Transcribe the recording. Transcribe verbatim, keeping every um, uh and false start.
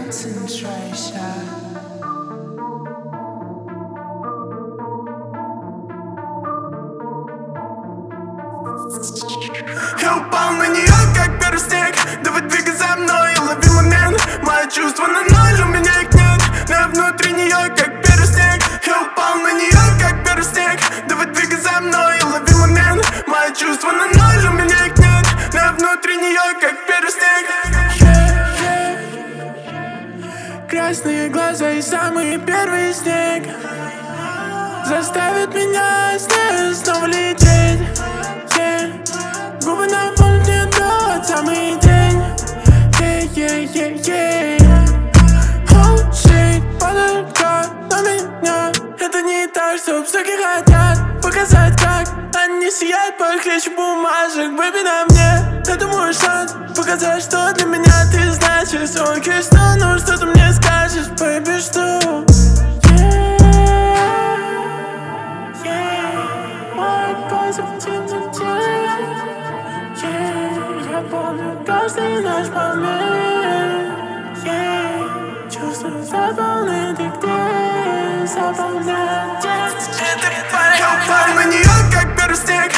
Я упал на нее, как первый снег. Давай двигай за мной и лови момент. Мои чувства на ноль, у меня их нет. Но я внутри нее, как первый снег. Я упал на нее, как первый снег. Давай двигай за мной и лови момент. Мои чувства на ноль, у меня их нет. Но я внутри нее, как первый снег. yeah, yeah. Красные глаза и самый первый снег заставит меня здесь снова лететь. yeah. Губы на волне тот самый день. yeah, yeah, yeah, yeah. Oh shit, подожди на меня. Это не так, что психи хотят показать, как они сияют похлеще бумажек. Baby, на мне, это мой шанс показать, что для меня ты значишь. Окей, что, ну что ты мне скажешь, baby, что? Я помню каждый наш момент. yeah. Чувства заполнены, ты где заполнять? yeah. Я упал на нее, как первый снег.